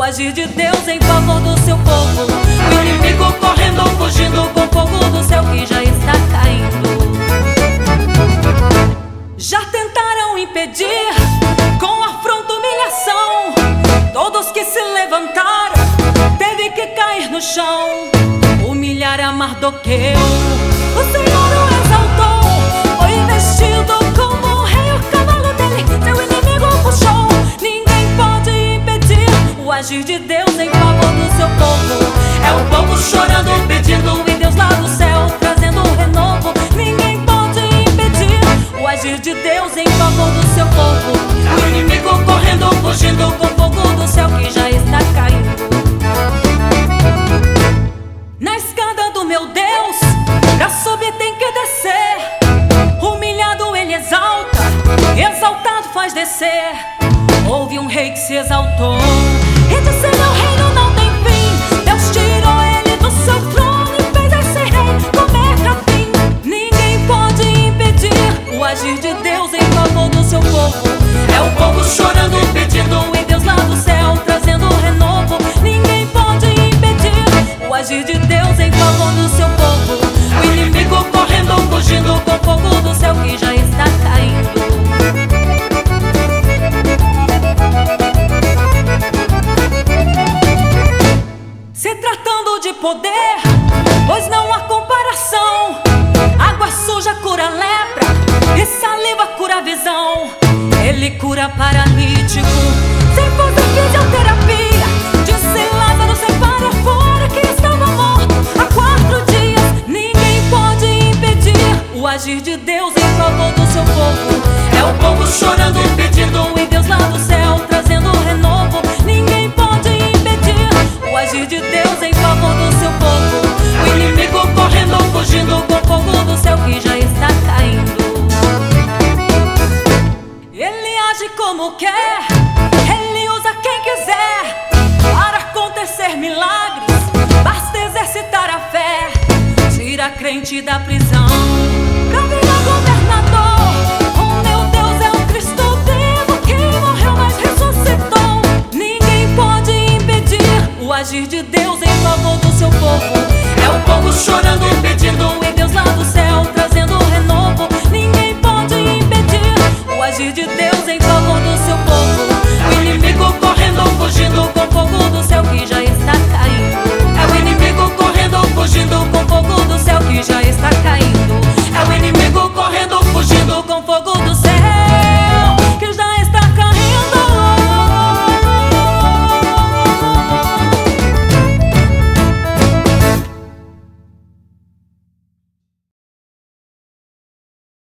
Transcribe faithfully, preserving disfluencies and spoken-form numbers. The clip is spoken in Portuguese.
agir de Deus em favor do seu povo. O inimigo correndo ou fugindo com fogo do céu que já está caindo. Já tentaram impedir com afronta, humilhação. Todos que se levantaram teve que cair no chão. Humilhar a Mardoqueu, o Senhor o exaltou. Foi investido como rei, o cavalo dele seu inimigo puxou. Ninguém pode impedir o agir de Deus em favor do seu povo. É o povo chorando, pedindo em Deus lá do céu, trazendo um renovo. Ninguém pode impedir o agir de Deus em favor do seu povo. O inimigo correndo, fugindo com fogo do céu que já está caindo. Na escada do meu Deus, pra subir tem que descer. Humilhado ele exalta, exaltado faz descer. Houve um rei que se exaltou e disse: meu reino não tem fim. Deus tirou ele do seu trono e fez esse rei comer capim. Ninguém pode impedir o agir de Deus em favor do seu povo. É o povo chorando, pedindo em Deus lá do céu, trazendo um renovo. Ninguém pode impedir o agir de Deus em favor do seu povo. O inimigo correndo, fugindo com fogo do céu que já está caindo. Se tratando de poder, pois não há comparação. Água suja cura lepra e saliva cura visão. Ele cura paralítico sem fazer fisioterapia. Disse Lázaro, sai para fora que estava morto há quatro dias. Ninguém pode impedir o agir de Deus em favor do seu povo. É o povo chorando, pedindo em Deus lá do céu, trazendo um renovo. Ninguém pode impedir o agir de Deus em favor do seu povo. O inimigo correndo, fugindo com fogo do céu que já está caindo. Ele age como quer, ele usa quem quiser para acontecer milagres. Basta exercitar a fé, tira a crente da prisão pra virar governador. O meu Deus é um Cristo vivo que morreu mas ressuscitou. Ninguém pode impedir o agir de Deus